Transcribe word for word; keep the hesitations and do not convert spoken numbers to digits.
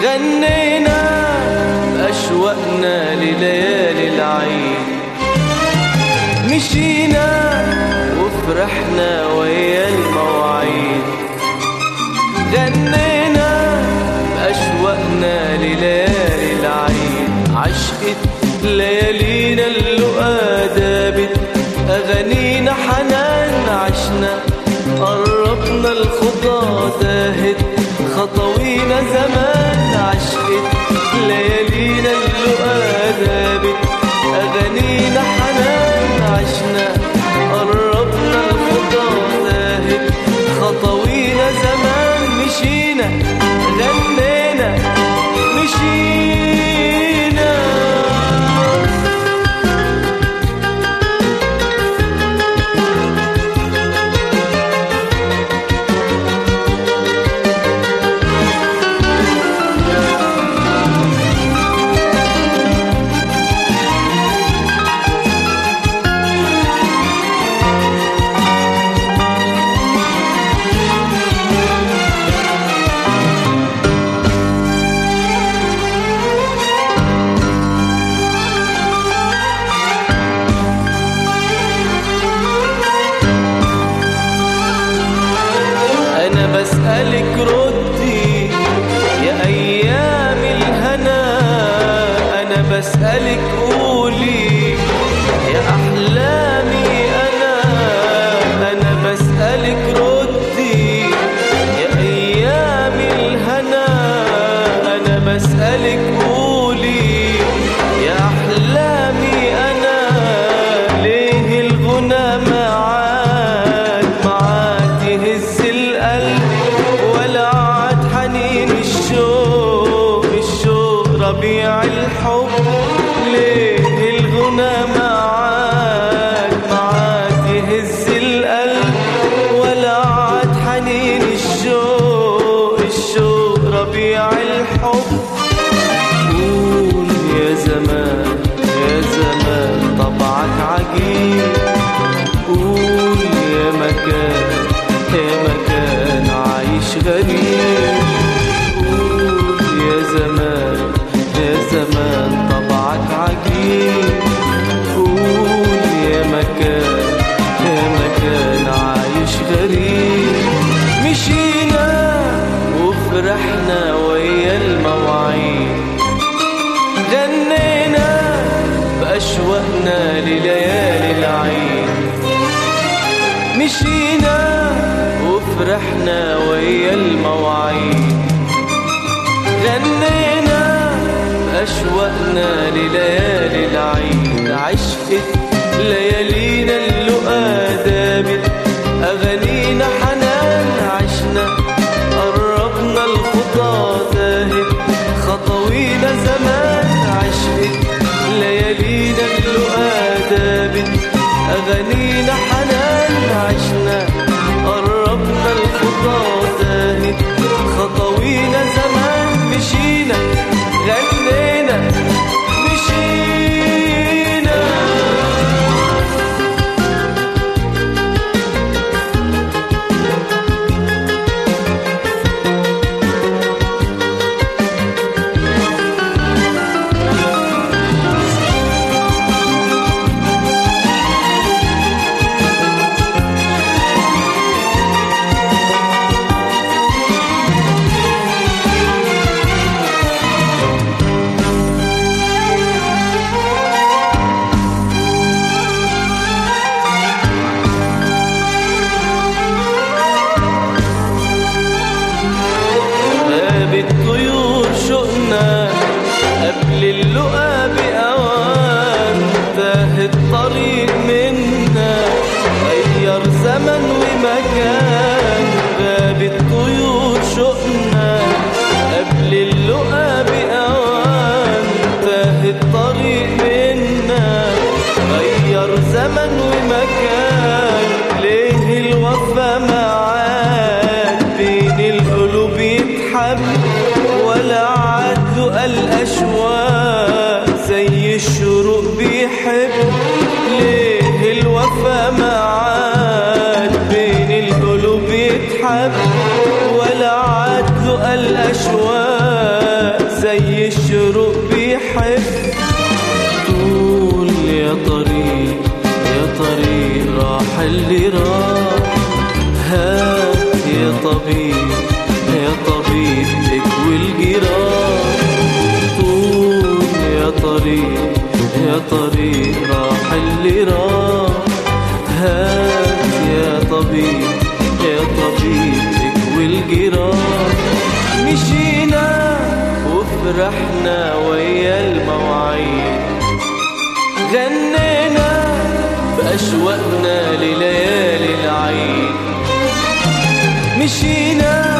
غنينا بأشواقنا لليالي العيد، مشينا وفرحنا ويا المواعيد. غنينا بأشواقنا لليالي العيد، عشقت ليالينا اللقا دابت، أغانينا حنان عشنا، قربنا الخطى تاهت، خطوينا زمان عشقت ليالينا اللقا دابت، أغانينا حنان عشنا، قربنا الخطى تاهت، خطوينا زمان. مشينا غنينا مشينا، بسألك ردي يا أيام الهنا، أنا بسألك قولي يا أحلامي أنا، أنا بسألك ردي يا أيام الهنا، أنا بسألك قولي يا أحلامي أنا. ليه الغنى معاك معاك يهز القلب، ولا عاد حنين الشوق الشوق ربيع الحب. ليه الغنى معاك معاك يهز القلب، ولا عاد حنين الشوق الشوق ربيع الحب. قول يا زمان يا زمان طبعك عجيب، قول يا مكان يا مكان عايش غريب. قول يا زمان يا زمان طبعك عجيب، قول يا مكان يا مكان عايش غريب. مشينا وفرحنا ويا المواعيد، غنينا بأشواقنا لليالي العيد، مشينا وفرحنا ويا المواعيد. غنينا بأشواقنا لليالي العيد، عشقت ليالينا اللقا دابت، أغانينا حنان عشنا، قربنا الخطى تاهت، خطوينا زمان عشقت ليالينا اللقا دابت، أغانينا حنان عشنا، قربنا الخطى تاهت، خطوينا زمان. مشينا غنينا مشينا، الطيور شوقنا قبل اللقا بأوان، تاه الطريق منا غير زمن ومكان. غاب الطيور شوقنا قبل اللقا بأوان، تاه الطريق منا غير زمن ومكان. ليه الوفا معاك بين القلوب يتحب، ولا عاد الأشواق زي الشروق بيحب. ليه الوفا معاك بين القلوب يتحب، ولا عاد الأشواق الشروق بيحب. طول يا طريق يا طريق راح اللي راح، هات يا طبيب يا طبيب اكوي الجراح. طول يا طريق يا طريق راح اللي راح، هات يا طبيب يا طبيب اكوي الجراح. مشينا وفرحنا ويا المواعيد، غنينا بأشواقنا لليالي العيد. مشينا